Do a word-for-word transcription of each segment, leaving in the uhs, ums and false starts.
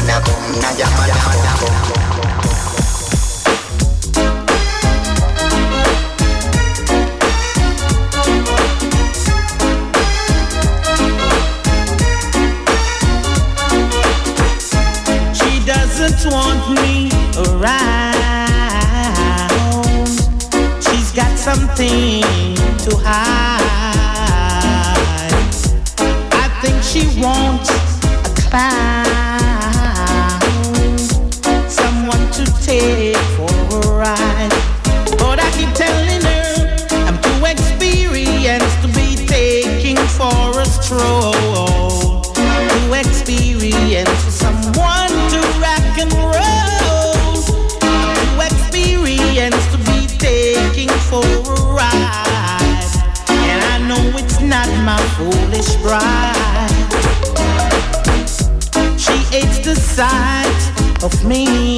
na come na jam jam jam. Doesn't want me around. She's got something to hide. I think she wants a clown, someone to take for a ride. But I keep telling her I'm too experienced to be taking for a stroll. Too experienced for someone to rock and roll. Too experienced to be taking for a ride. And I know it's not my foolish bride. She hates the sight of me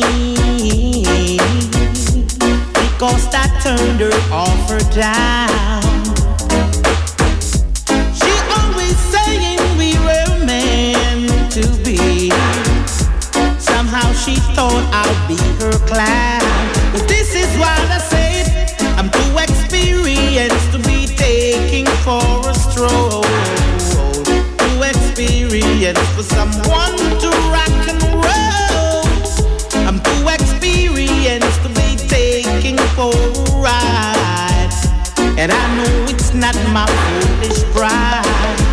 because I turned her off or down. She always saying we were meant to be. Somehow she thought I'd be her clown. But this is what I said, I'm too experienced to be taking for a stroll. Too experienced for someone to rock and roll. I'm too experienced to be taking for a ride. And I know it's not my foolish bride.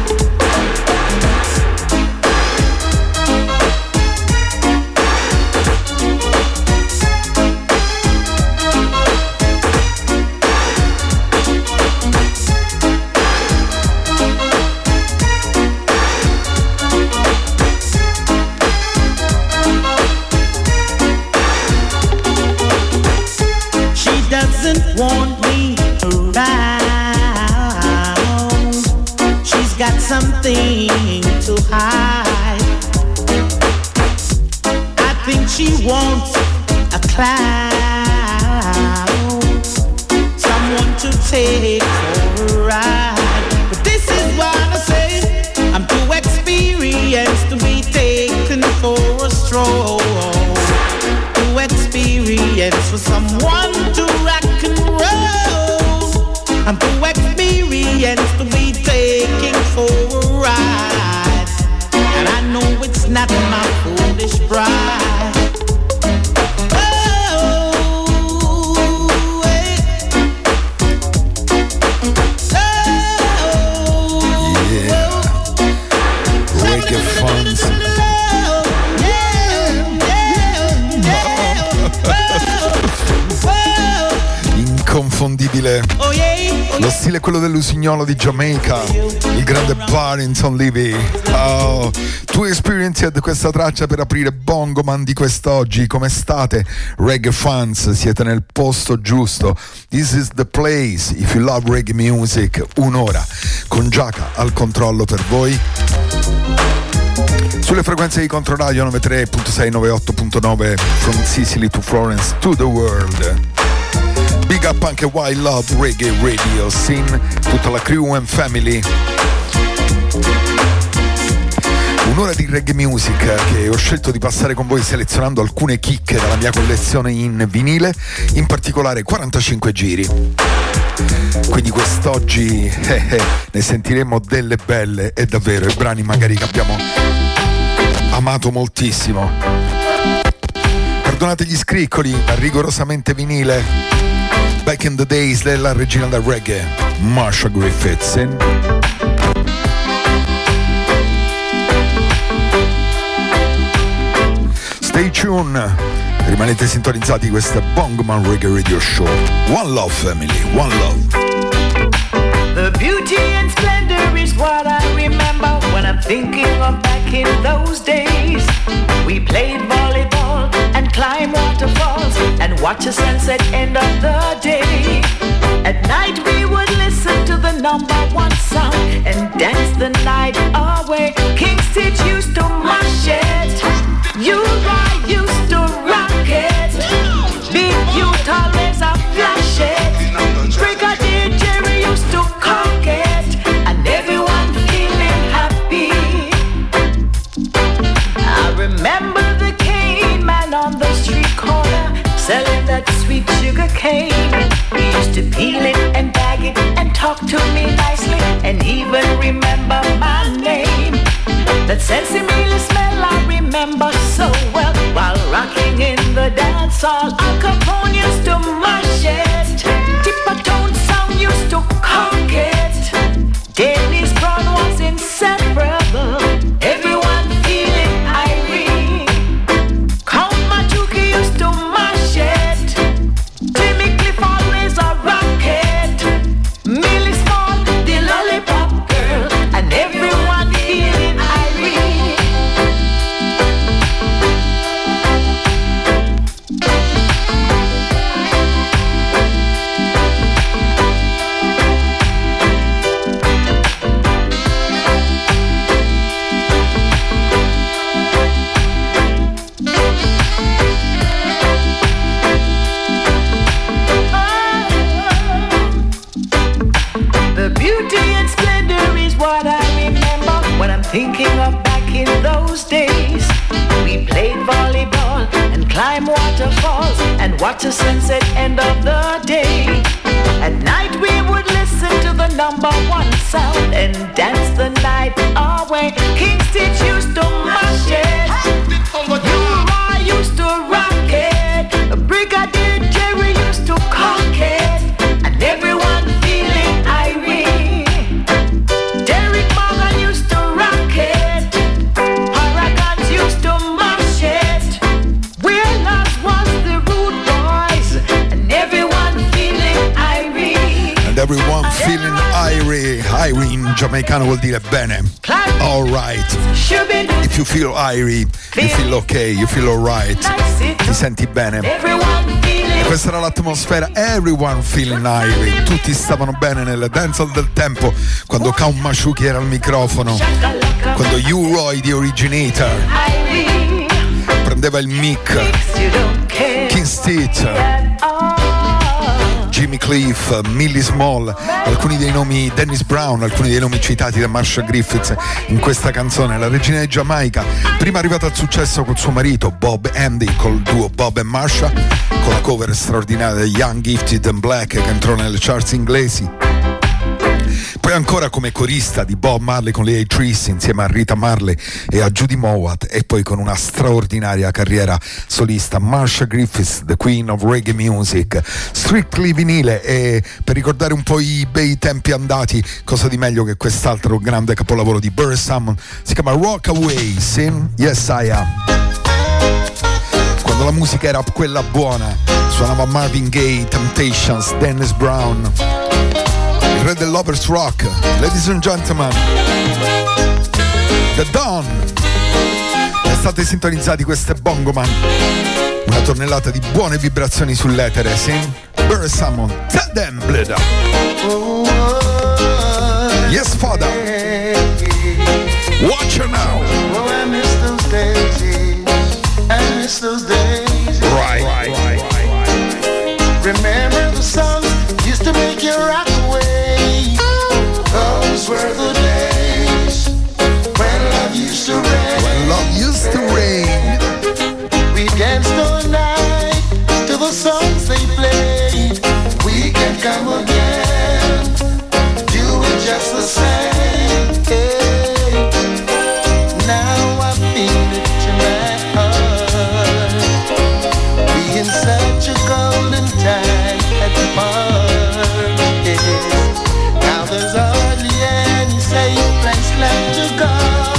Want me around. She's got something to hide. I think she wants a clown, someone to take for a ride. But this is what I say, I'm too experienced to be taken for a stroll. Too experienced for someone to rock and roll. I'm too experienced to be taking for a ride. And I know it's not my foolish bride. Oh, hey. Oh, yeah. Reggae Funds. Inconfondibile. Lo stile è quello dell'usignolo di Jamaica, il grande Barrington Levy. Oh, tu experienced questa traccia per aprire Bongoman di quest'oggi. Come state? Reggae fans, siete nel posto giusto. This is the place if you love reggae music. Un'ora con Giaca al controllo per voi. Sulle frequenze di Controradio novantatré virgola sei novantotto virgola nove from Sicily to Florence to the world. Big up anche Why Love Reggae Radio Scene, tutta la crew and family. Un'ora di reggae music che ho scelto di passare con voi selezionando alcune chicche dalla mia collezione in vinile, in particolare quarantacinque giri. Quindi quest'oggi eh, eh, ne sentiremo delle belle e davvero i brani magari che abbiamo amato moltissimo. Perdonate gli scricoli, ma rigorosamente vinile. Back in the days della regina del reggae, Marsha Griffiths. In. Stay tuned, rimanete sintonizzati, questa Bongoman Reggae Radio Show. One love family, one love. The beauty and splendor is what I remember when I'm thinking of back in those days. We played volleyball and climbed waterfalls and watch a sunset end of the day. At night we would listen to the number one song and dance the night away. King Stitch used to mash it, Uriah used to rock it, Big Youth always a flash it, Brigadier Jerry used to conk it, and everyone feeling happy. I remember the cane. He used to peel it and bag it and talk to me nicely and even remember my name. That sesame smell I remember so well. While rocking in the dance hall, Al Capone used to mash it. Tippa-tone sound used to conk it. Dennis Brown was inseparable. Everyone feeling irate. Count Machuki used to mash it. Jimmy Cliff always a rocket. Millie Small, the lollipop girl, and everyone feeling irate. Thinking of back in those days, we played volleyball and climbed waterfalls and watch the sunset end of the day. At night we would listen to the number one sound and dance the night away. King Stitch used to mash it, U-Raw used to rock it, Brigadier Jerry used to conk it, and everyone feeling irate. Derek Morgan used to rock it, Paragons used to mash it. Wheelers was the rude boys, and everyone feeling irate. And everyone and feeling irate. Irate in giamaicano vuol dire bene. Alright. If you feel irate, you feel okay, you feel alright. Ti senti bene. E questa era l'atmosfera. Everyone feeling irate. Tutti stavano bene nel dancehall del tempo, quando Count Machuki era al microfono, quando U-Roy the Originator prendeva il mic, King Stitch, Jimmy Cliff, Millie Small, alcuni dei nomi, Dennis Brown, alcuni dei nomi citati da Marsha Griffiths in questa canzone. La regina di Giamaica, prima arrivata al successo col suo marito Bob Andy, col duo Bob e Marsha, con la cover straordinaria di Young, Gifted and Black che entrò nelle charts inglesi. Poi ancora come corista di Bob Marley con le A-Trees insieme a Rita Marley e a Judy Mowat, e poi con una straordinaria carriera solista Marsha Griffiths, the Queen of Reggae Music, Strictly vinile. E per ricordare un po' i bei tempi andati, cosa di meglio che quest'altro grande capolavoro di Burr Salmon, si chiama Rockaway, sì? Yes I Am. Quando la musica era quella buona, suonava Marvin Gaye, Temptations, Dennis Brown, il re del Lovers Rock, ladies and gentlemen, The Dawn. E state sintonizzati, queste Bongoman, una tonnellata di buone vibrazioni sull'etere, sì? Burr Salmon, tell them, bleed up. Yes, father. Watch her now. Oh, I miss those days. I miss those days. Right, right, right, right. Remember the songs used to make you rock away. Those were the days when love used to rain. When love used to rain. We danced all night to the songs they played. We can come again, do it just the same. Hey. Now I feel it in my heart, being such a golden time at the party. Now there's hardly any safe place left to go.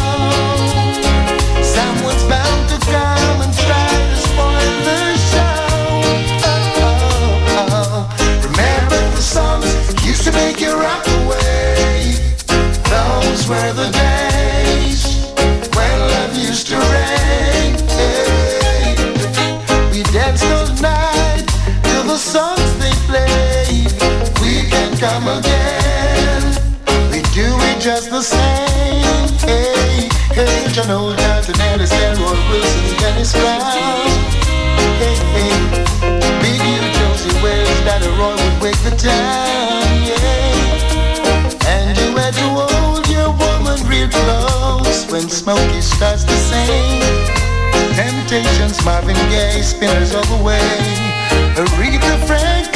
Someone's bound to come and try to spoil the show. Oh, oh, oh. Remember the songs used to make you rock away. Those were the days when love used to rain. Hey. We danced all night till the songs they played. We can come again, we do it just the same. Hey, hey, John Old Johnson, Ellis, Elroy Wilson, Dennis Brown. Hey, hey, Big U, Josie Wells, Daddy Roy would wake the town. Yeah, and you had to hold your woman real close when Smokey starts to sing. Temptations, Marvin Gaye, Spinners all the way. Aretha Franklin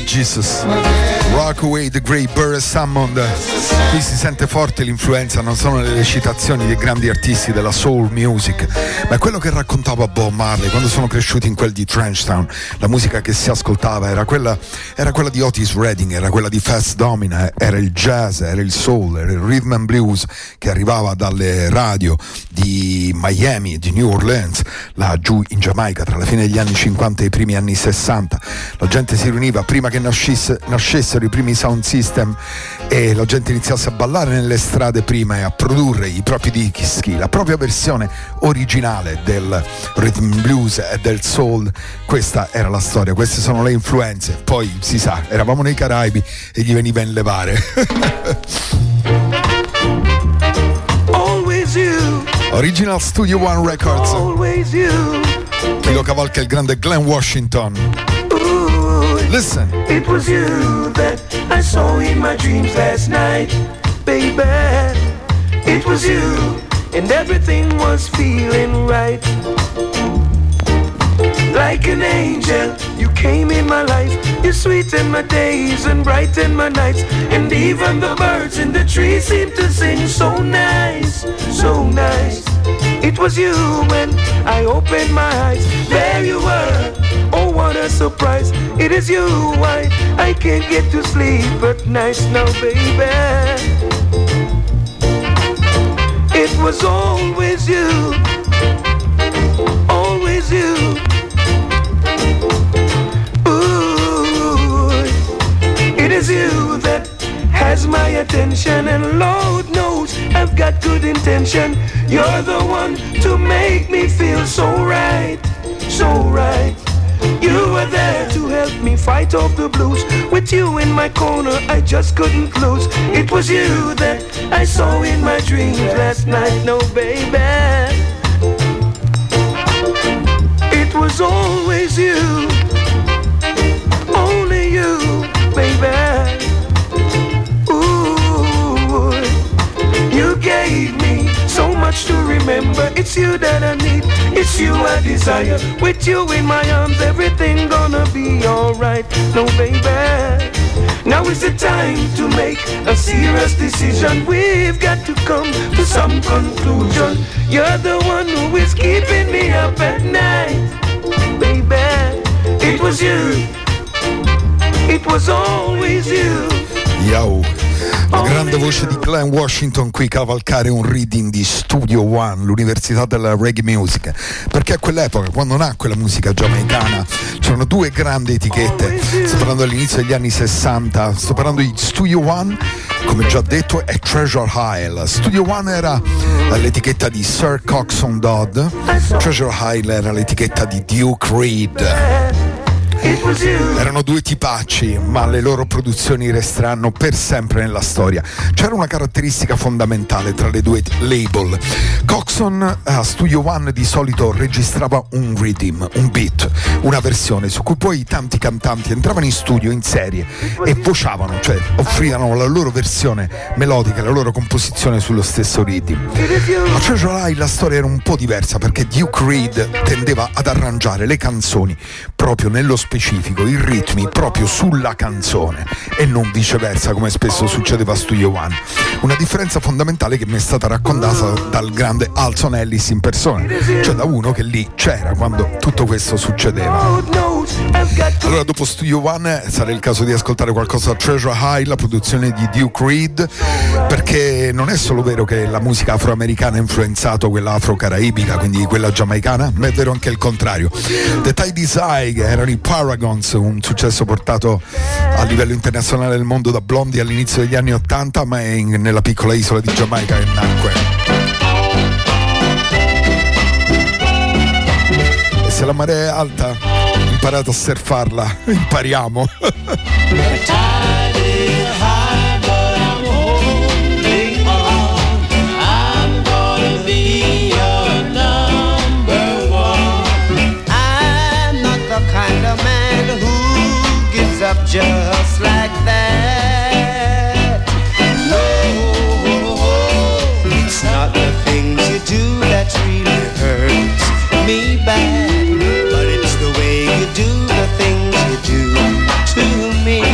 Jesus, Rockaway, The Great, Burr Hammond. Qui si sente forte l'influenza, non sono le citazioni dei grandi artisti della soul music, ma è quello che raccontava Bob Marley quando sono cresciuti in quel di Trenchtown. La musica che si ascoltava era quella, era quella di Otis Redding, era quella di Fats Domino, era il jazz, era il soul, era il rhythm and blues che arrivava dalle radio di Miami, di New Orleans, là giù in Giamaica tra la fine degli anni cinquanta e i primi anni sessanta. La gente si riuniva prima che nascesse, nascessero i primi sound system e la gente iniziasse a ballare nelle strade prima e a produrre i propri dischi, la propria versione originale del rhythm blues e del soul. Questa era la storia, queste sono le influenze. Poi si sa, eravamo nei Caraibi e gli veniva in levare. Always you. Original Studio One Records. Always you. Chi lo cavalca è il grande Glenn Washington. Listen. It was you that I saw in my dreams last night, baby. It was you, and everything was feeling right. Like an angel, you came in my life. You sweetened my days and brightened my nights. And even the birds in the trees seemed to sing so nice, so nice. It was you when I opened my eyes. There you were, oh what a surprise. It is you why I can't get to sleep at night now, baby. It was always you, always you. Ooh, it is you that has my attention, and Lord knows I've got good intention. You're the one to make me feel so right, so right. You were there to help me fight off the blues. With you in my corner, I just couldn't lose. It was you that I saw in my dreams last night, no baby. It was always you, only you, baby. Ooh, you gave me so much to remember. It's you that I need, it's you I desire. With you in my arms, everything gonna be alright. No baby, now is the time to make a serious decision. We've got to come to some conclusion. You're the one who is keeping me up at night, baby. It was you, it was always you. Yo, la grande voce di Glenn Washington qui cavalcare un reading di Studio One, l'università della reggae music, perché a quell'epoca, quando nacque la musica giamaicana, c'erano due grandi etichette. Sto parlando all'inizio degli anni sessanta, sto parlando di Studio One, come già detto, e Treasure Isle. Studio One era l'etichetta di Sir Coxsone Dodd, Treasure Isle era l'etichetta di Duke Reid. Erano due tipacci, ma le loro produzioni resteranno per sempre nella storia. C'era una caratteristica fondamentale tra le due label. Coxsone a Studio One di solito registrava un rhythm, un beat, una versione su cui poi tanti cantanti entravano in studio in serie e vociavano, cioè offrivano la loro versione melodica, la loro composizione sullo stesso rhythm. A Treasure Isle la storia era un po' diversa, perché Duke Reid tendeva ad arrangiare le canzoni proprio nello specifico, i ritmi proprio sulla canzone e non viceversa come spesso succedeva a Studio One. Una differenza fondamentale che mi è stata raccontata dal grande Alson Ellis in persona, cioè da uno che lì c'era quando tutto questo succedeva. Allora dopo Studio One sarà il caso di ascoltare qualcosa da Treasure Isle, la produzione di Duke Reid, perché non è solo vero che la musica afroamericana ha influenzato quella afro-caraibica, quindi quella giamaicana, ma è vero anche il contrario. The Tidy's Eye erano i Paragons, un successo portato a livello internazionale nel mondo da Blondie all'inizio degli anni ottanta, ma è in, nella piccola isola di Giamaica che nacque. E se la marea è alta, imparate a surfarla, impariamo. Up just like that. No, it's not the things you do that really hurts me bad, but it's the way you do the things you do to me.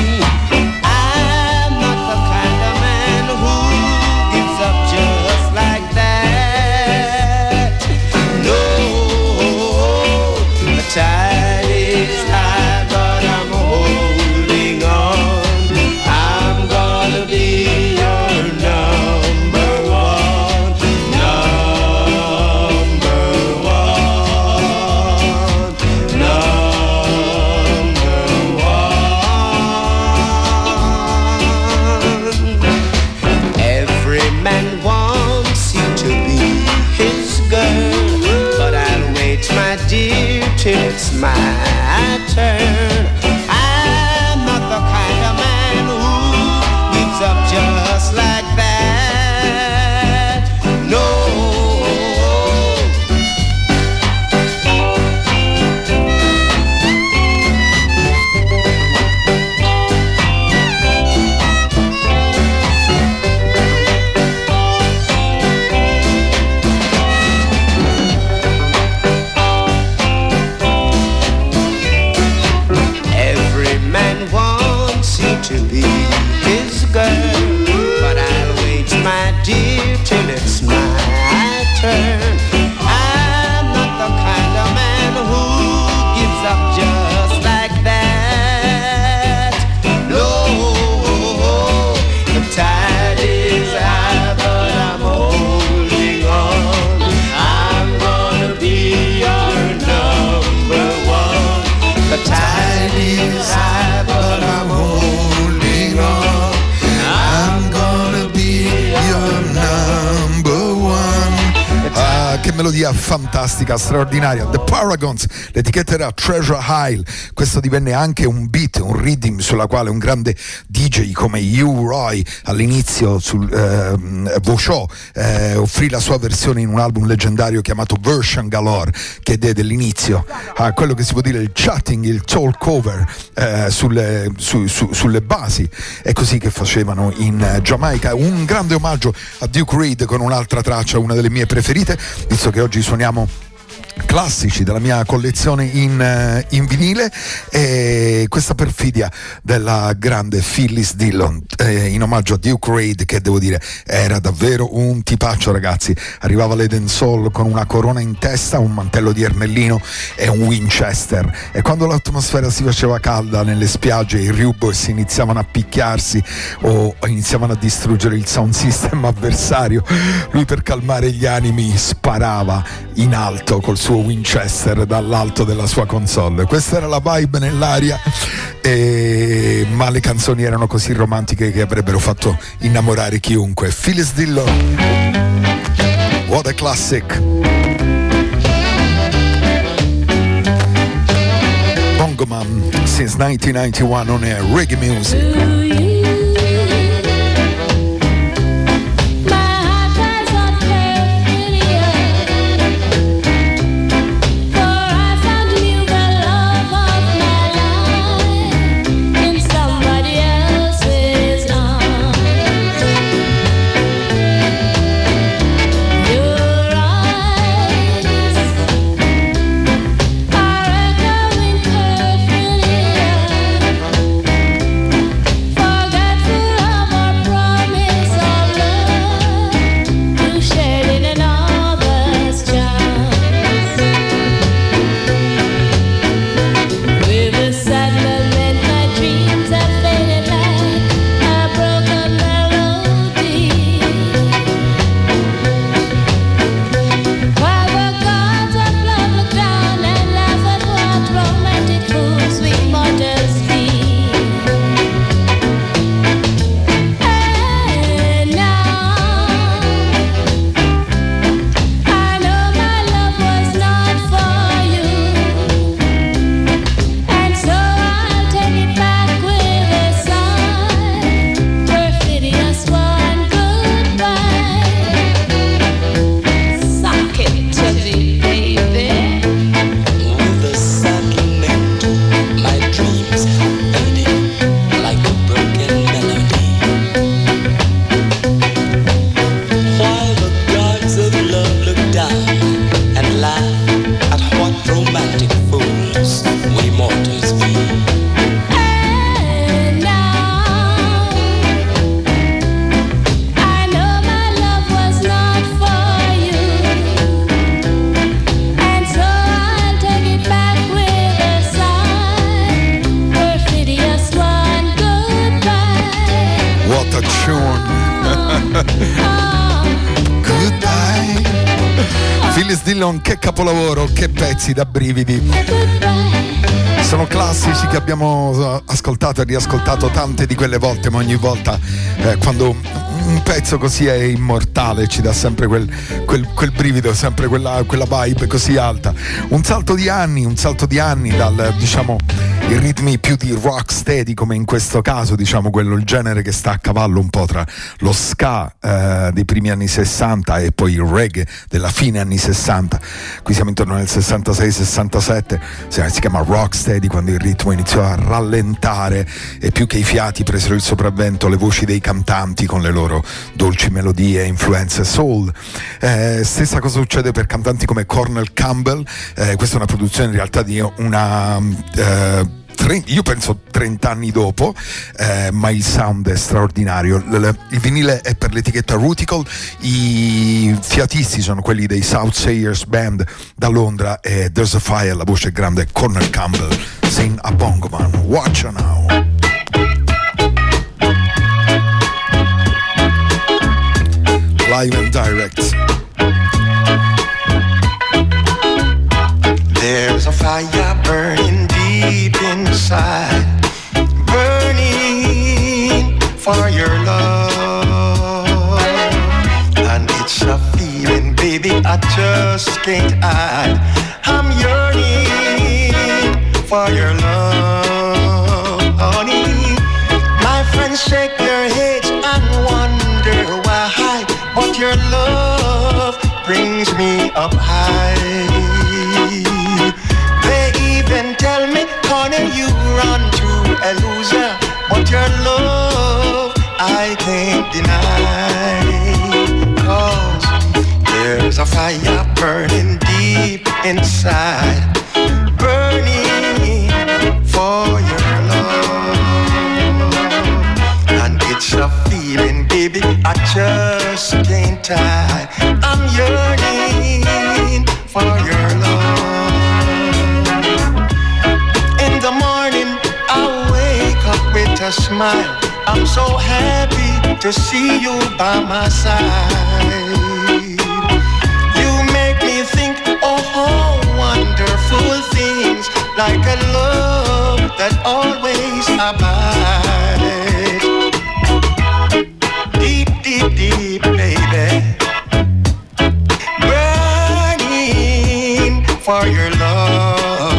melodia fantastica, straordinaria. The Paragons, l'etichetta era Treasure Isle. Questo divenne anche un beat, un rhythm sulla quale un grande D J come Hugh Roy all'inizio sul eh, vociò, eh, offrì la sua versione in un album leggendario chiamato Version Galore, che diede l'inizio a quello che si può dire il chatting, il talk over eh, sulle, su, su, sulle basi. È così che facevano in Giamaica. Un grande omaggio a Duke Reid con un'altra traccia, una delle mie preferite, visto che oggi suoniamo classici della mia collezione in, in vinile, e questa perfidia della grande Phyllis Dillon eh, in omaggio a Duke Reid, che devo dire era davvero un tipaccio, ragazzi. Arrivava l'Eden Soul con una corona in testa, un mantello di ermellino e un Winchester, e quando l'atmosfera si faceva calda nelle spiagge i Rubos iniziavano a picchiarsi o iniziavano a distruggere il sound system avversario, lui per calmare gli animi sparava in alto col suo Winchester dall'alto della sua console. Questa era la vibe nell'aria, e... ma le canzoni erano così romantiche che avrebbero fatto innamorare chiunque. Phyllis Dillon, what a classic. Bongo Man since nineteen ninety-one on air, reggae music. Che capolavoro, che pezzi da brividi. Sono classici che abbiamo ascoltato e riascoltato tante di quelle volte, ma ogni volta eh, quando un pezzo così è immortale ci dà sempre quel, quel, quel brivido, sempre quella, quella vibe così alta. Un salto di anni, un salto di anni dal, diciamo, i ritmi più di rocksteady, come in questo caso, diciamo quello, il genere che sta a cavallo un po' tra lo ska eh, dei primi anni sessanta e poi il reggae della fine anni sessanta. Qui siamo intorno nel sessantasei sessantasette, si chiama rocksteady, quando il ritmo iniziò a rallentare e più che i fiati presero il sopravvento le voci dei cantanti con le loro dolci melodie e influenze soul. Eh, stessa cosa succede per cantanti come Cornel Campbell. Eh, questa è una produzione in realtà di una eh, io penso trenta anni dopo, eh, ma il sound è straordinario. Il vinile è per l'etichetta Ruticle, i fiatisti sono quelli dei Southsayers Band da Londra, e There's a Fire, la voce grande Cornel Campbell, sing a Bongo Man. Watch now. Live and direct. There's a fire burning deep inside, burning for your love, and it's a feeling feeling, baby, I just can't hide. I'm yearning for your love, honey. My friends shake their heads and wonder why, but your love brings me up high. They even tell me, honey, you run to a loser, but your love I can't deny. 'Cause there's a fire burning deep inside, burning for your love. And it's a feeling, baby, I just can't hide. I'm yearning for your love. In the morning, I wake up with a smile. I'm so happy to see you by my side. You make me think, oh, oh, wonderful things, like a love that always abides. Deep, deep, deep, baby, burning for your love.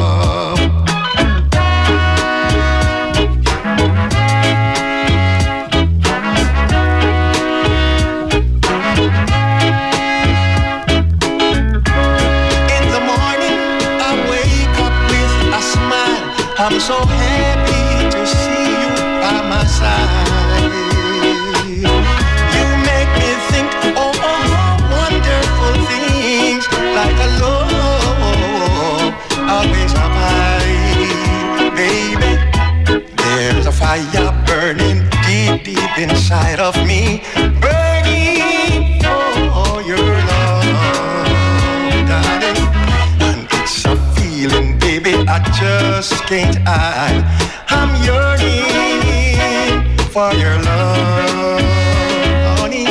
I'm so happy to see you by my side. You make me think, oh, oh, wonderful things, like a love always abide. Baby, there's a fire burning deep, deep inside of me, burning for your love, darling. And it's a feeling, baby, I just can't hide. I'm yearning for your love, honey.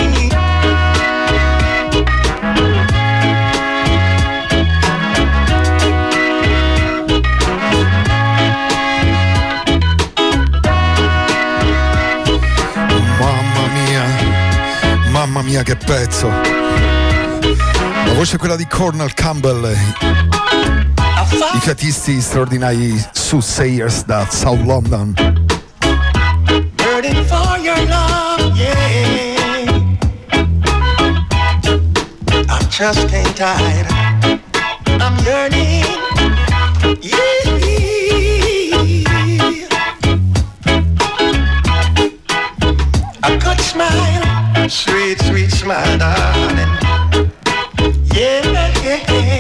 Mamma mia, mamma mia che pezzo. La voce è quella di Cornel Campbell, i fiatisti straordinari Soothsayers da South London. Burning for your love, yeah. I just can't hide. I'm yearning, yeah. A good smile, sweet, sweet smile, darling. Yeah, yeah.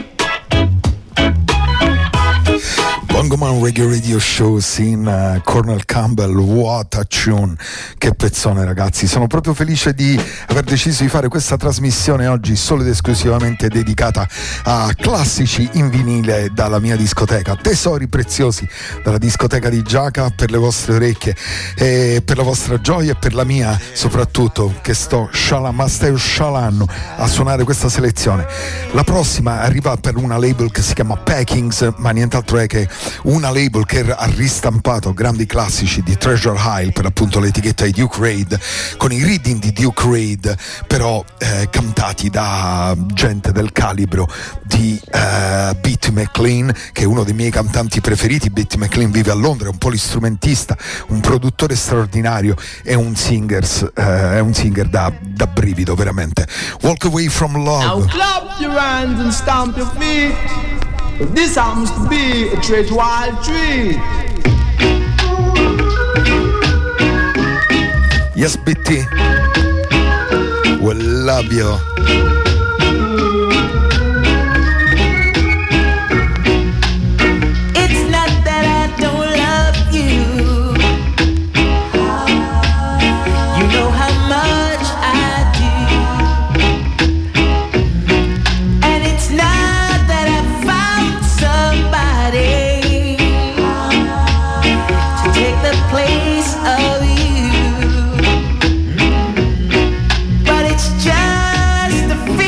Bongo Man Reggae Radio Show in uh, Cornel Campbell, what a tune, che pezzone ragazzi. Sono proprio felice di aver deciso di fare questa trasmissione oggi solo ed esclusivamente dedicata a classici in vinile dalla mia discoteca, tesori preziosi dalla discoteca di Giaca, per le vostre orecchie e per la vostra gioia e per la mia soprattutto, che sto scialando, stai scialando a suonare questa selezione. La prossima arriva per una label che si chiama Packings, ma nient'altro è che una label che ha ristampato grandi classici di Treasure Isle, per appunto l'etichetta di Duke Reid, con i reading di Duke Reid però eh, cantati da gente del calibro di eh, Beatty McLean, che è uno dei miei cantanti preferiti. Beatty McLean vive a Londra, è un polistrumentista, un produttore straordinario e un singer, eh, è un singer da, da brivido veramente. Walk Away From Love. Now clap your hands and stamp your feet. This happens to be a treasure wild tree. Yes, Betty, we love you. It's not that I don't love you. You know how much I do. And it's not that I found somebody to take the place of you. But it's just the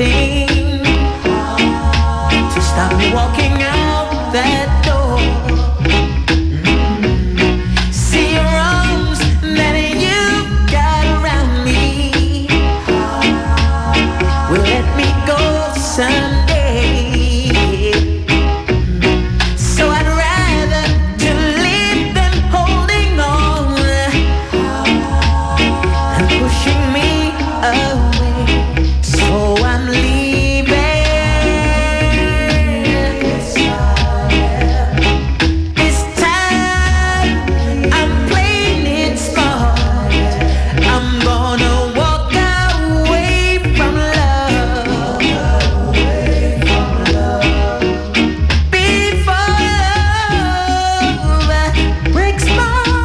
anything to stop me walking out that door. Mm. See your arms that you got around me will let me go someday. So I'd rather to leave than holding on and pushing me away. So I'm leaving. This time I'm playing it smart. I'm gonna walk away from love before love breaks my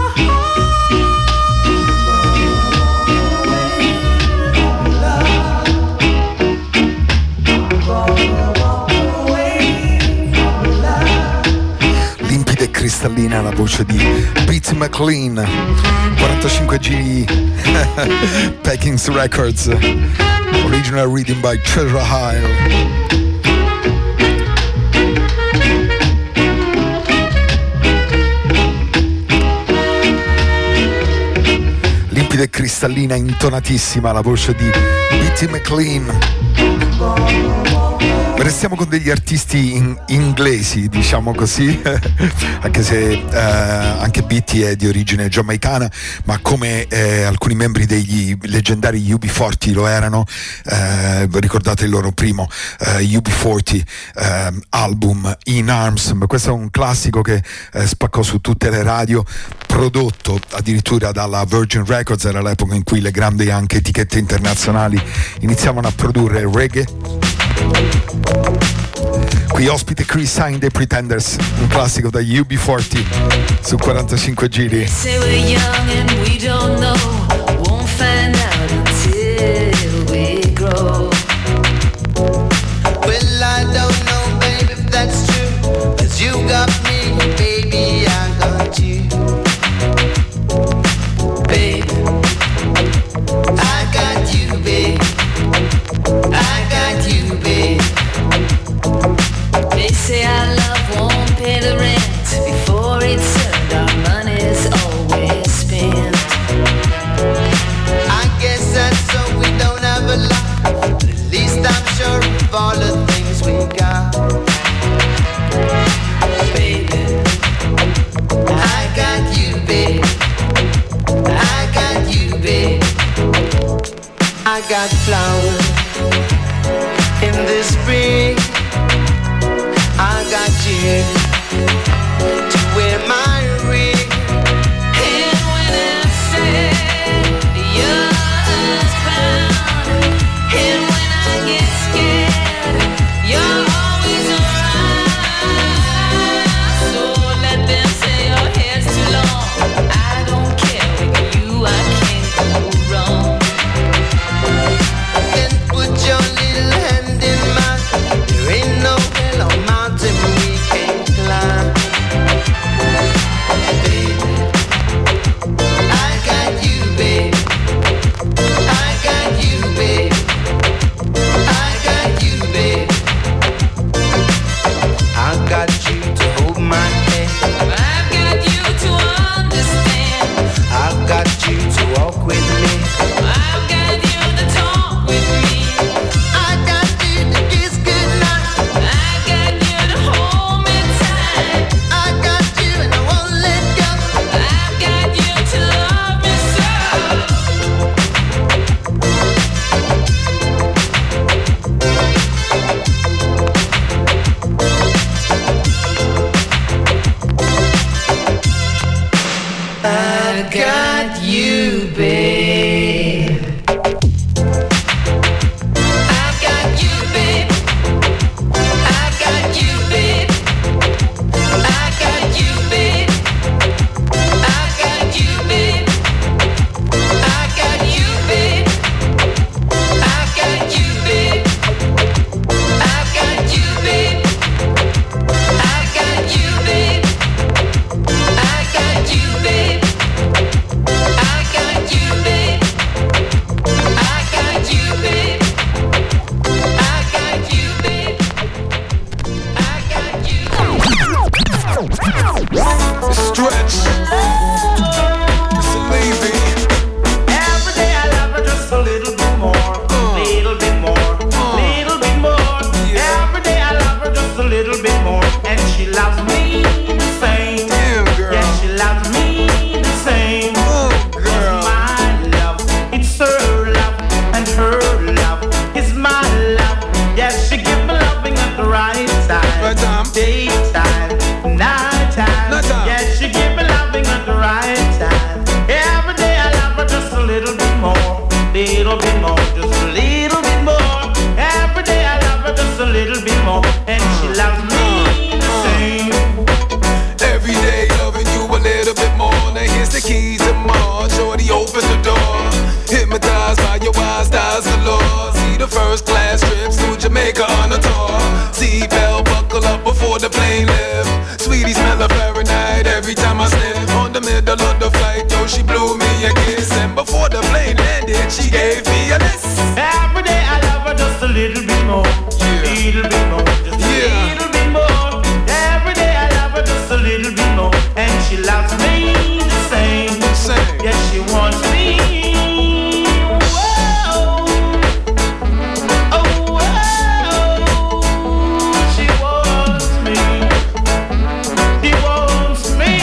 Limpida e cristallina la voce di Pete McLean, quarantacinque giri Packings Records, original reading by Treasure Isle. Limpida e cristallina, intonatissima la voce di Pete McLean. Restiamo con degli artisti in- inglesi, diciamo così, anche se eh, anche Beatty è di origine giamaicana, ma come eh, alcuni membri degli leggendari U B quaranta lo erano, eh, ricordate il loro primo eh, U B quaranta eh, album In Arms. Questo è un classico che eh, spaccò su tutte le radio, prodotto addirittura dalla Virgin Records. Era l'epoca in cui le grandi anche etichette internazionali iniziavano a produrre reggae. Qui ospite Chris Hine dei Pretenders, un classico da U B quaranta su quarantacinque giri. Say we're young and we don't know, won't find out until we grow. Well, I don't know, baby, if that's true. Cause you got me, baby, I got you. Babe, I got you, babe. I got you, babe. They say our love won't pay the rent before it's earned, our money's always spent. I guess that's so we don't have a lot, but at least I'm sure of all the things we got. Baby, I got you, babe. I got you, babe. I got flowers in the spring. I got you to wear my ring. And when I say you're earthbound, and when I get scared, little bit more, and she loves me the same. Every day loving you a little bit more. Now here's the keys to my heart, shorty, open the door. Hypnotized by your eyes, stars galore. See the first class trips to Jamaica on a tour. Seatbelt buckle up before the plane lift. Sweetie smell of Fahrenheit every time I sniff. On the middle of the flight, though she blew me a kiss. And before the plane landed, she gave me a kiss. Every day I love her just a little bit more, yeah. A little bit more, just yeah. a little bit more. Every day I love her just a little bit more, and she loves me the same. same. Yes, she wants me. Whoa. Oh, whoa. She wants me. He wants me.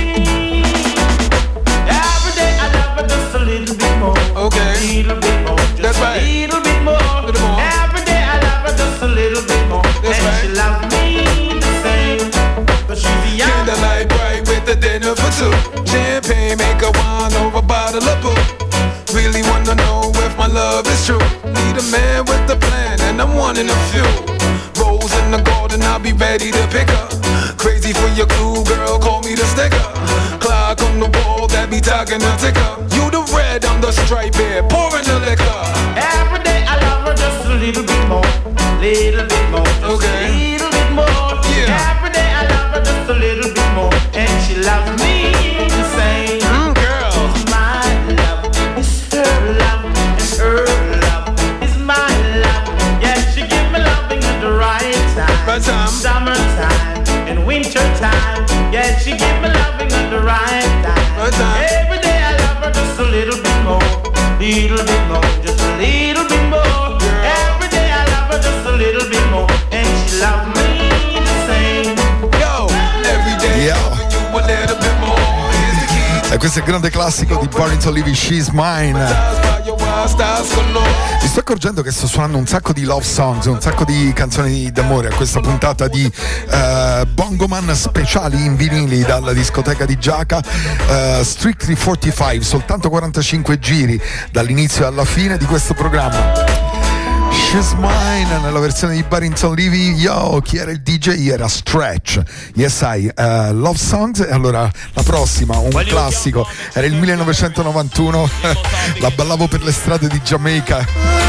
Every day I love her just a little bit more. Okay. A little bit more. That's right. A little bit more. Little more. Every day I love her just a little bit more. That's and right. she loves me the same. But she's young. Candlelight bright with the dinner for two. Champagne, make a wine over a bottle of boo. Really wanna know if my love is true. Need a man with a plan, and I'm one in a few. Rose in the garden, I'll be ready to pick up. Crazy for your glue, girl, call me the sticker. Clock on the wall, that be talking the ticker. You the red, I'm the stripe bear, pouring the liquor. Every day I love her just a little bit more, little bit more, just Okay. a little bit more. Yeah. Every day I love her just a little bit more, and she loves me the same. Mm, girl. My love is her love, and her love is my love. Yeah, she give me loving at the right time. Right time. Summertime and winter time. Yeah, she give me loving at the right time. Right time. Every day I love her just a little bit more, little bit more, just a little bit more. Every day I love her just a little bit more, and she loves me the same. Yo, every day Yo. loving you a little bit more. Here's the key. E questo è il grande classico di Barrington Levy, She's Mine. Stars by your eyes, stars galore. Mi sto accorgendo che sto suonando un sacco di love songs, un sacco di canzoni d'amore a questa puntata di uh, Bongoman speciali in vinili dalla discoteca di Giaca, uh, Strictly quarantacinque, soltanto quarantacinque giri dall'inizio alla fine di questo programma. She's Mine nella versione di Barrington Levy. Yo, chi era il D J? Era Stretch. Yes I, uh, Love Songs. E allora la prossima, un classico, era il millenovecentonovantuno. La ballavo per le strade di Giamaica,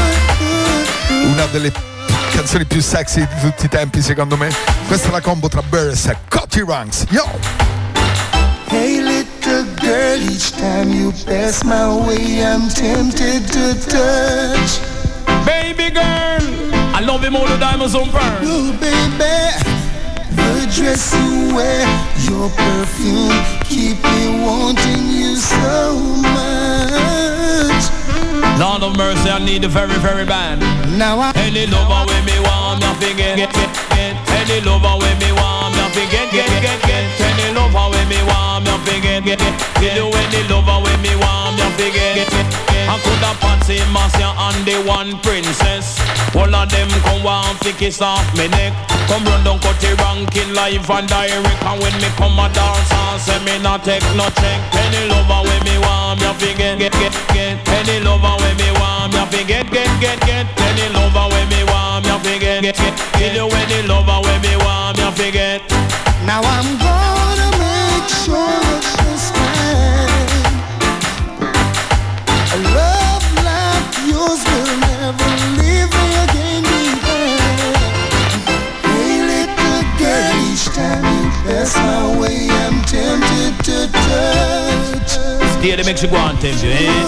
una delle canzoni più sexy di tutti i tempi secondo me. Questa è la combo tra Burris e Cutty Ranks. Yo! Hey little girl, each time you pass my way, I'm tempted to touch. Baby girl, I love him all the diamonds on pearl. Oh baby, the dress you wear, your perfume, keep me wanting you so much. Lord of mercy, I need the very, very bad. Now I Any lover with me want me forget, get, get, get. Any lover with me want me forget, get, get, get. Any lover with me want me forget, get, get. You do any lover with me want me forget, get, get. I could have Patsy, Marcia and the one princess. All of them come want to kiss off me neck. Come run down cut the ranking live and direct. And when me come a dance and say me not take no check. Any lover with me want me forget, get, get, get. Any lover with me want me forget, get, get, get. Any lover with me want me forget, get, get. Kill you any lover with me want me forget. Now I'm gonna make sure that this time a love like yours will never leave me again behind. Hey little girl, each time you pass my way, I'm tempted to touch. Stay the makes you go on tempt you, eh?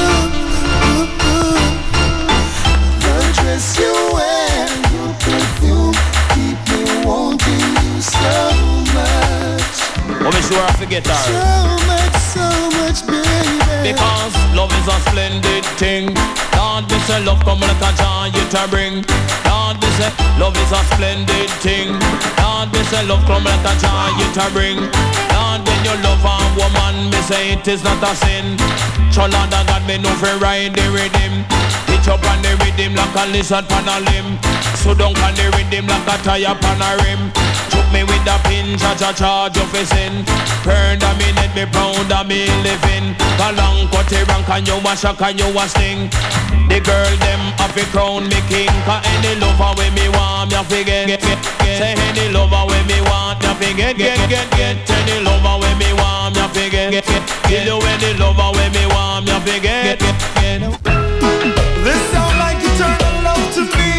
The dress you wear, your perfume, keep me wanting you so much. Oh, me sure I forget her. So much, so much, baby. Because love is a splendid thing. Lord, we say love come like a joy it a bring. Lord, we say love is a splendid thing. Lord, we say love come like a joy it a bring. Lord, when you love a woman, me say it is not a sin. So Lord, I got me no free ride the rhythm. reach up on the rhythm like a lizard on a limb. So down on the rhythm like a tire on a rim. Choke me with a pin, cha-cha-charge of a sin. Burn a minute, me pound a me living. Galang, cut a rank and you a shock and you a sting. The girl them have a crown me king. Cause any lover when me want me a fi get, get, get, get. Say any lover when me want me a fi get, get, get, get. Any lover when me want me a fi get, get, get. Kill you any lover when me want me a fi get, get, get. This sound like eternal love to me,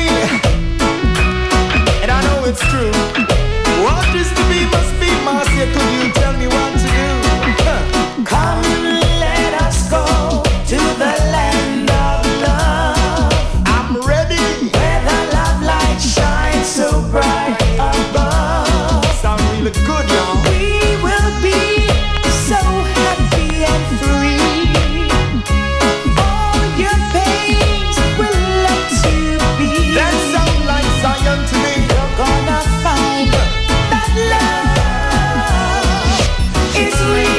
and I know it's true. What is to be must be, Marcia. Could you tell me what to do? Huh. Come, let us go to the land of love. I'm ready. Where the love light shines so bright above. Sound really good now. We will be so happy and free. All your pains will let you be. That sound like Zion to me. You're gonna find that love is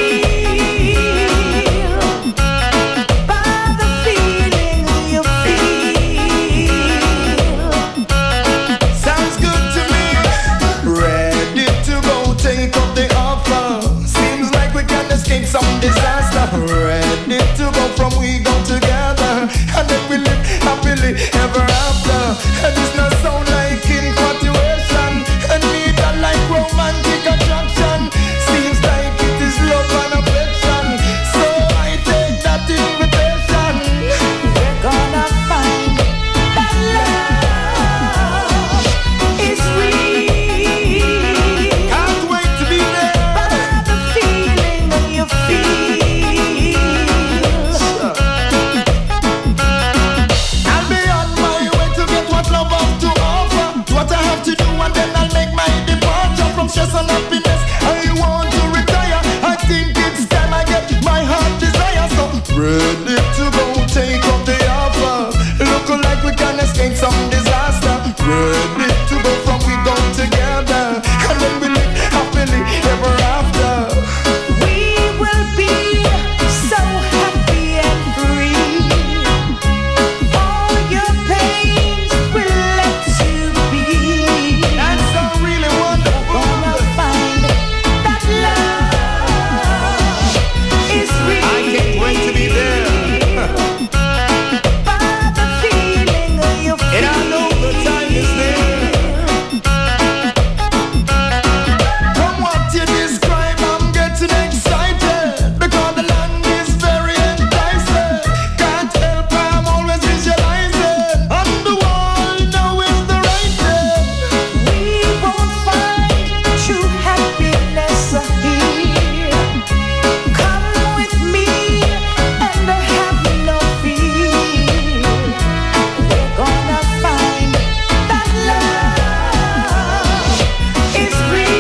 real by the feeling you feel. Sounds good to me. Ready to go, take up the offer. Seems like we can escape some disaster. Ready to go from we go together, and then we live happily ever after. And it's not sound like infatuation, and neither like romantic attraction. Seems like it is love and affection. So I take that invitation. We're gonna find that love is real Can't wait to be there. by the feeling you feel. I'll be on my way to get what love have to offer. What I have to do, and then I'll make my departure from stress and happiness. I want to retire. I think it's time I get my heart desire. So ready to go, take up the offer. Look like we can escape some disaster. Ready to go from we go together, and then we live happily ever after. We will be so happy and free. All your pains will let you be. That's so really wonderful. Gonna find that love is real. I can't wait to be there. By the feeling you feel. And I know the time is there. From what you describe, I'm getting excited, because the land is very enticing. Can't help, I'm always visualizing. On the wall, now is the right thing. We won't find true happiness here. Come with me and have no fear. We're gonna find that love is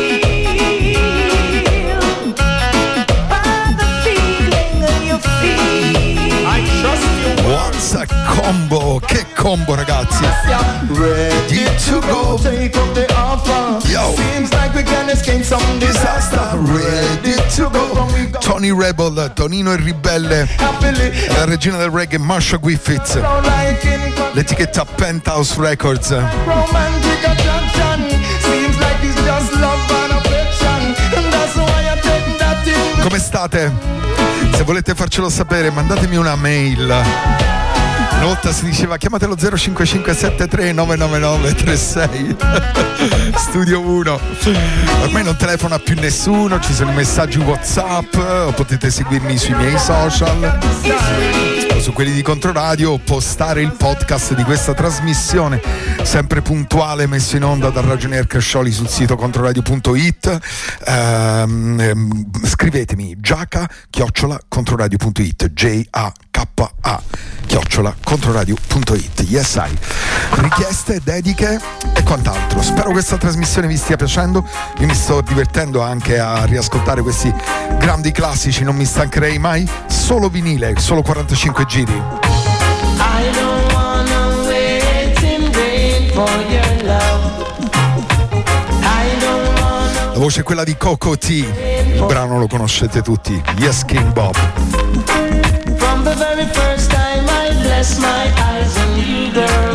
real by the feeling you feel. I trust you. What's a combo? Che combo, ragazzi! Ready to go, take up the offer. Yo. Seems like we can escape some disaster. Ready to go from we go Tony Rebel, Tonino il Ribelle, happily. la regina del reggae Marsha Griffiths, Sound like infatuation. l'etichetta Penthouse Records. Romantic attraction. Seems like it's just love and affection. And that's why I take that in. Come state? Se volete farcelo sapere, mandatemi una mail. Una volta si diceva chiamatelo zero cinque cinque sette tre nove nove nove tre sei. Studio uno. Ormai non telefona più nessuno, ci sono i messaggi WhatsApp, o potete seguirmi sui miei social o su quelli di Controradio, o postare il podcast di questa trasmissione, sempre puntuale, messo in onda dal ragionier Crescioli sul sito controradio punto it. Ehm, ehm, scrivetemi giaca chiocciola controradio punto it, J A K A chiocciola controradio punto it. Yes I. Richieste, dediche e quant'altro. Spero questa trasmissione vi stia piacendo. Io mi sto divertendo anche a riascoltare questi grandi classici, non mi stancherei mai. Solo vinile, solo quarantacinque giri. I don't wanna wait in vain for your love. I don't wanna. La voce è quella di Coco T. Il brano lo conoscete tutti. Yes King Bob. From the very first time I blessed rest my eyes on you, girl.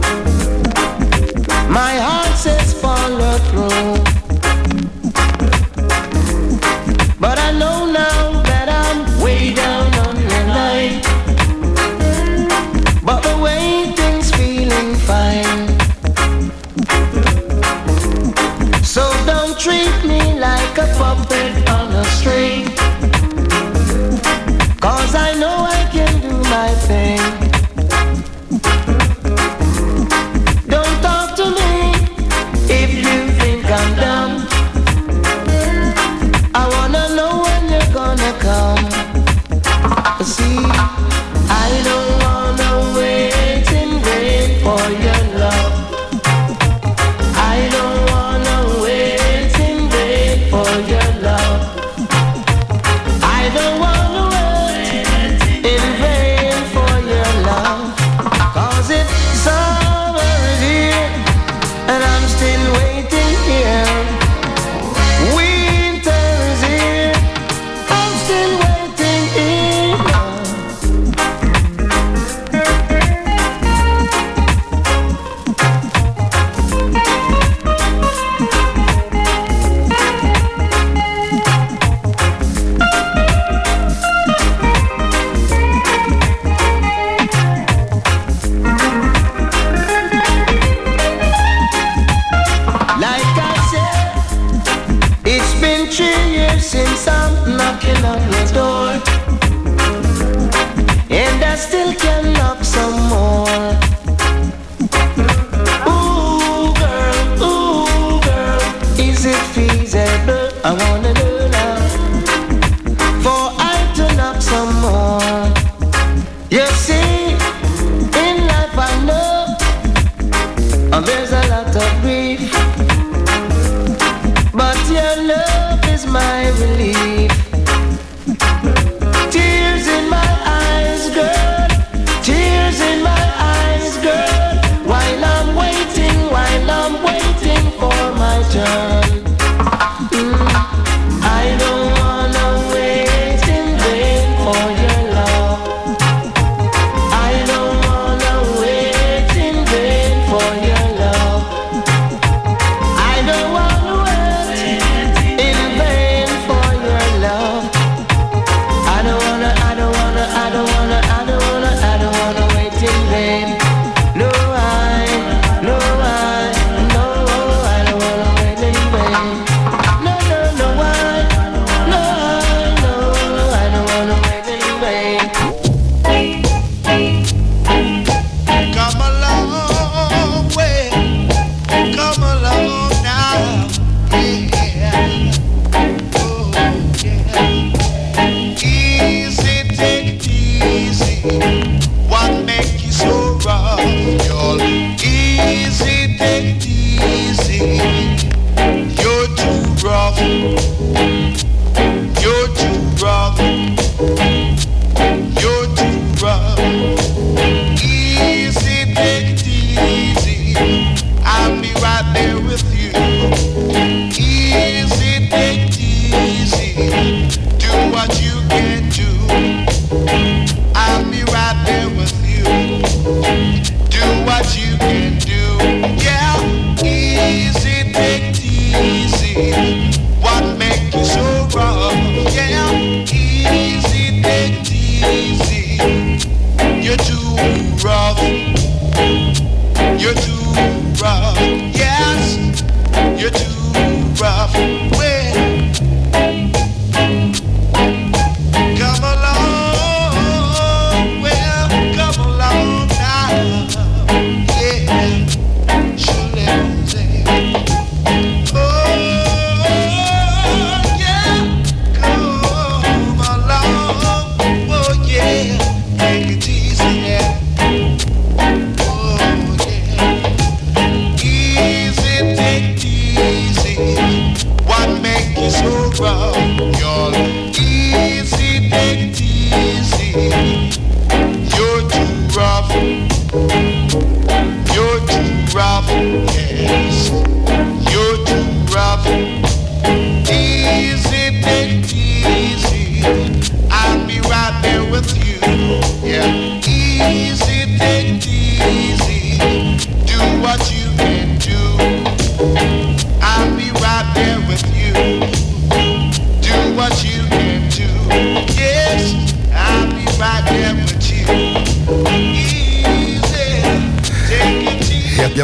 My heart says follow through, but I know now that I'm way down on the line. But the way things feeling fine, so don't treat me like a puppet on a string, 'cause I know I can do my thing. Don't talk to me if you think I'm dumb. I wanna know when you're gonna come. See, I don't wanna wait in vain for your love. I don't wanna wait in vain for your love. I don't wanna wait in vain for your love. 'Cause it's summer is here and I'm still waiting here. Winter is here, I'm still waiting here. Like I said, it's been three years since I'm knocking on your door, and I still can knock some more. Ooh, girl, ooh, girl, is it feasible? I wanna know now, for I to knock some more. You see, in life I know uh, there's a lot of grief, but your love is my relief. Tears in my eyes, girl, tears in my eyes, girl, while I'm waiting, while I'm waiting for my turn. Mm.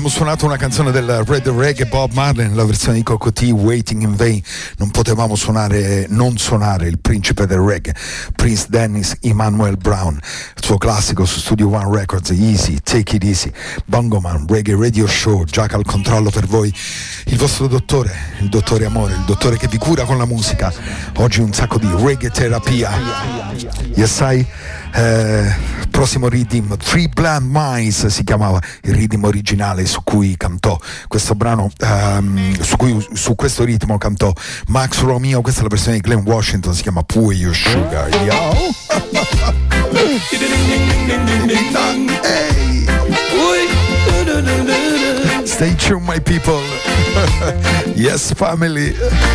suonato una canzone del Red Reggae Bob Marley nella versione di Coco T, Waiting in Vain. Non potevamo suonare, non suonare il principe del reggae, Prince Dennis Emmanuel Brown, il suo classico su Studio One Records, Easy, Take It Easy. Bongo Man, Reggae Radio Show, Jack al controllo per voi, il vostro dottore, il dottore amore, il dottore che vi cura con la musica. Oggi un sacco di reggae terapia. Yes, sai, eh, prossimo riddim, Three Blind Mice si chiamava il riddim originale su cui cantò questo brano, ehm, su cui su questo ritmo cantò Max Romeo. Questa è la versione di Glenn Washington, si chiama Pour Your Sugar. Yo. Hey. Stay tuned, my people. Yes, family.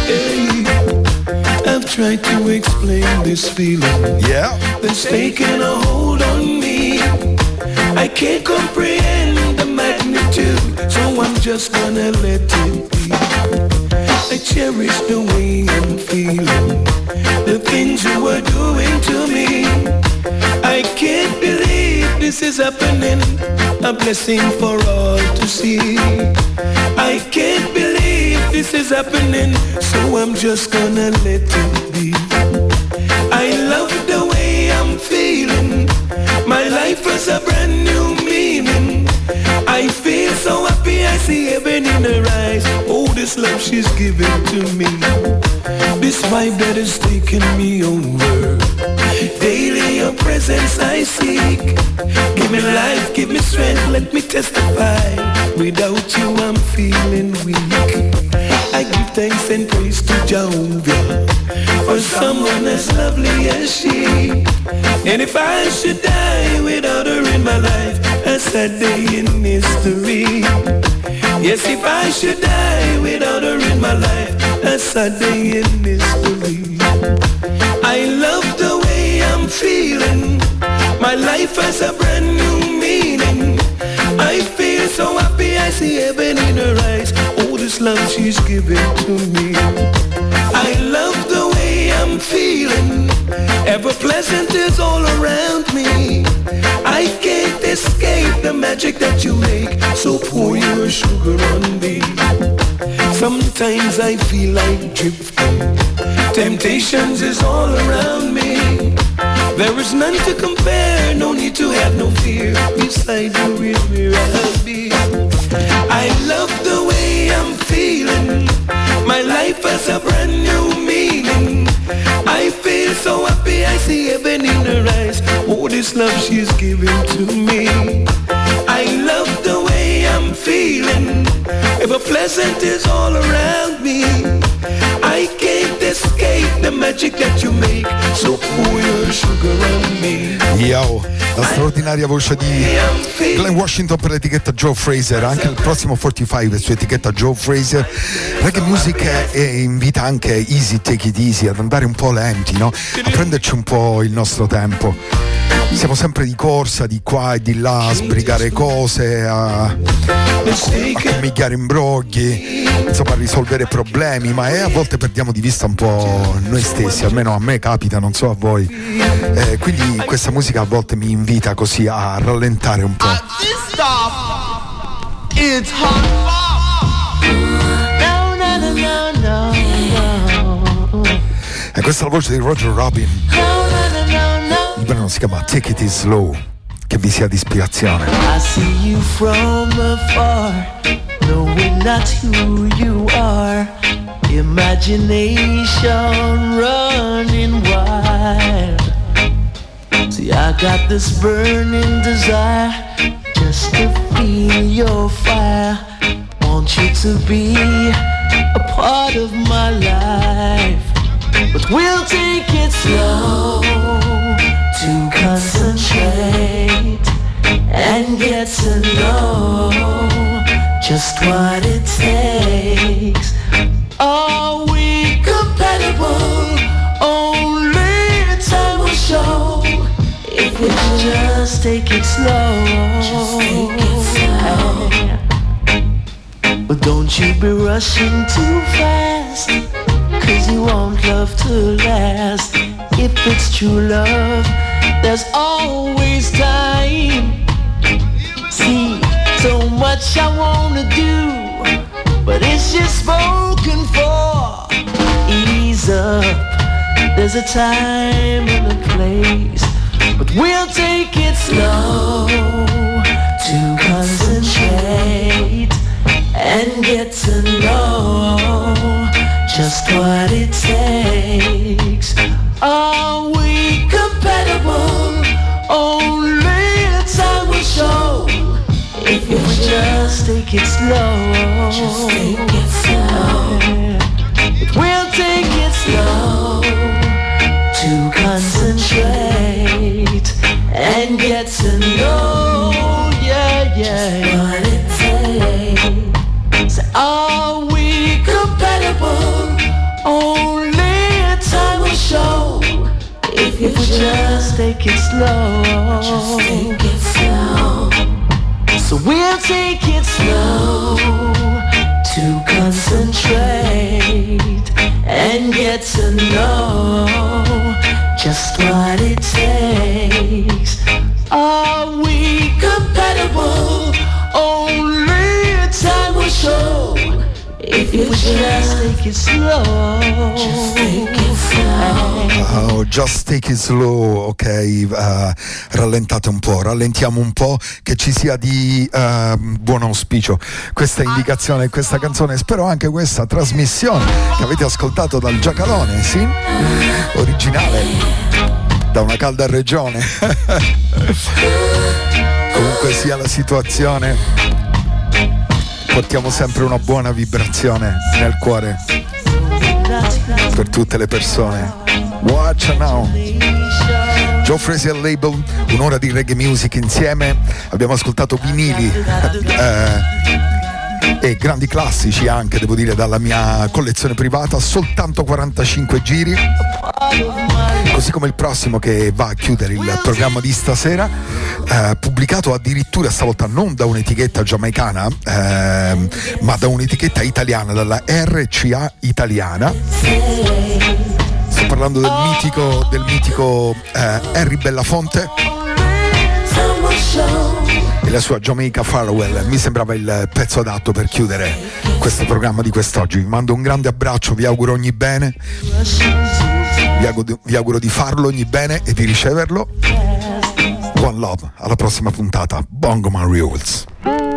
I've tried to explain this feeling, yeah, that's taken a hold on me. I can't comprehend the magnitude, so I'm just gonna let it be. I cherish the way I'm feeling, the things you are doing to me. I can't believe this is happening, a blessing for all to see. I can't believe this is happening, so I'm just gonna let it be. I love the way I'm feeling, my life has a brand new meaning. I feel so happy, I see heaven in her eyes. Oh, this love she's giving to me, this vibe that is taking me over. Daily your presence I seek. Give me life, give me strength, let me testify. Without you I'm feeling weak. I give thanks and praise to Jehovah for someone as lovely as she. And if I should die without her in my life, a sad day in history. Yes, if I should die without her in my life, a sad day in history. I love the way I'm feeling, my life has a brand new meaning. I feel so happy, I see heaven in her eyes. Oh, this love she's giving to me. I love the way I'm feeling, ever pleasant is all around me. I can't escape the magic that you make, so pour your sugar on me. Sometimes I feel like drifting, temptations is all around me. There is none to compare, no need to have no fear. Beside you is where I'll be. I love the way I'm feeling, my life has a brand new meaning. I feel so happy, I see heaven in her eyes. Oh, this love she's giving to me. I love the way I'm feeling, ever pleasant is all around me. I can't escape the magic that you make, so pour your sugar on me. Yo, la straordinaria voce di Glenn Washington per l'etichetta Joe Fraser. Anche il prossimo quarantacinque è su etichetta Joe Fraser. Reggae Music è, invita anche Easy, Take It Easy ad andare un po' lenti, no? A prenderci un po' il nostro tempo. Siamo sempre di corsa, di qua e di là, a sbrigare cose, a, a commigliare imbrogli, insomma a risolvere problemi, ma è, a volte perdiamo di vista un po' noi stessi, almeno a me capita, non so a voi. Eh, quindi questa musica a volte mi invita così a rallentare un po'. E questa è la voce di Roger Robin. Il brano si chiama Take It Slow. Che vi sia di ispirazione. I see you from afar, knowing not who you are. Imagination running wild. See, I got this burning desire just to feel your fire. Want you to be a part of my life, but we'll take it slow to concentrate and get to know just what it takes. Are we compatible? Only time will show if we just take it slow. Just take it slow. But don't you be rushing too fast, 'cause you want love to last. If it's true love, there's always time. See, so much much I wanna do, but it's just spoken for. Ease up, there's a time and a place, but we'll take it slow to concentrate and get to know just what it takes. Are we compatible? Only time will show. If you just take it slow, just take it slow. We'll take it slow to concentrate and get to know, yeah, yeah, what it takes. So are we compatible? Only time will show. If you just take it slow, just take it slow. So we'll take it slow to concentrate and get to know just what it takes. Are we compatible? Only time will show. If you just take it slow, just take it slow. Oh, just take it slow, ok, uh, rallentate un po', rallentiamo un po', che ci sia di uh, buon auspicio questa indicazione, questa canzone, spero anche questa trasmissione che avete ascoltato dal Giacalone, sì? Originale, da una calda regione. Comunque sia la situazione, portiamo sempre una buona vibrazione nel cuore per tutte le persone. Watch now. Joe Frazier Label, un'ora di reggae music insieme. Abbiamo ascoltato vinili eh, e grandi classici anche, devo dire, dalla mia collezione privata, soltanto quarantacinque giri, così come il prossimo che va a chiudere il programma di stasera, eh, pubblicato addirittura stavolta non da un'etichetta giamaicana, eh, ma da un'etichetta italiana, dalla R C A italiana. Sto parlando del mitico, del mitico eh, Harry Belafonte e la sua Jamaica Farewell. Mi sembrava il pezzo adatto per chiudere questo programma di quest'oggi. Vi mando un grande abbraccio, vi auguro ogni bene, vi auguro, vi auguro di farlo ogni bene e di riceverlo. One love, alla prossima puntata. Bongo Man Rules.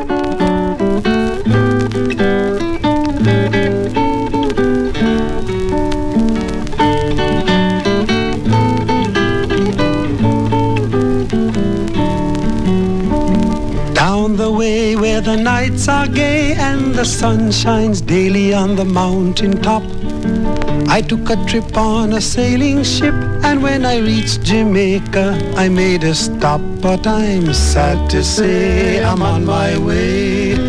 The way where the nights are gay and the sun shines daily on the mountain top, I took a trip on a sailing ship, and when I reached Jamaica I made a stop. But I'm sad to say I'm on my way